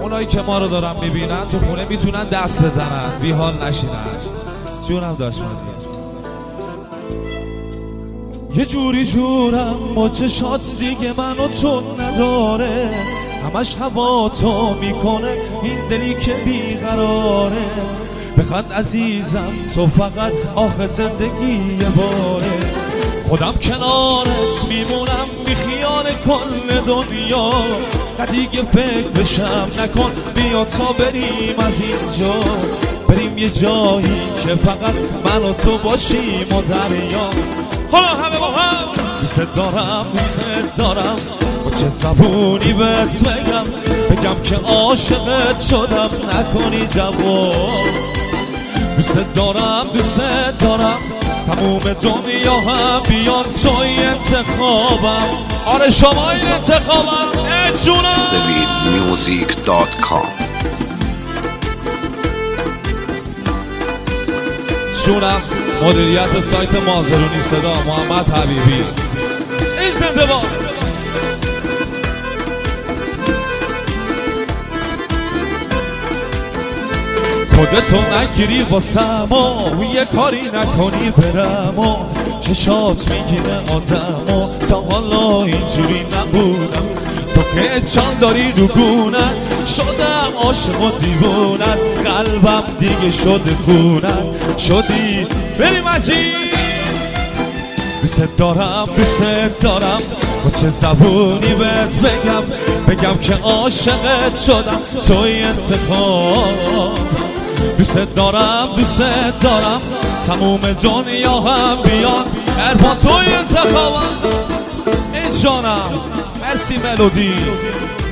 اونایی که ما رو دارن میبینن تو خونه میتونن دست بزنن بی حال نشینن. جونم داشت مازی یه جوری جورم با چشات دیگه منو تو نداره، همش هوا تو میکنه این دلی که بیقراره. بخند عزیزم تو فقط آخه زندگی یه باره، خودم کنارت میمونم بی خیال کل دنیا. نه دیگه فکر بشم نکن بیا تا بریم از اینجا، بریم یه جایی که فقط من و تو باشیم و دریا. حالا همه با هم دوست دارم با چه زبونی بهت بگم که عاشقت شدم نکنی جواب. دوست دارم تموم دنیا هم بیان توی انتخابم. آره شما این انتخابم جونم. SaveedMusic.com جونم. مدیریت سایت مازرونی صدا محمد حبیبی. این زنده باد. خودتو نگیری واسم و یه کاری نکنی برم و چشات میگیره آدم و تا حالا اینجوری نبودم. تو که چند داری رو گونت شدم عاشق و دیوونت، قلبم دیگه شده خونت شدی. بریم عجیب. دوست دارم با چه زبونی بهت بگم که عاشقت شدم توی انتخاب. دوست دارم تموم دنیا هم بیان اربان توی انتخابم. این جانم مرسی ملودی.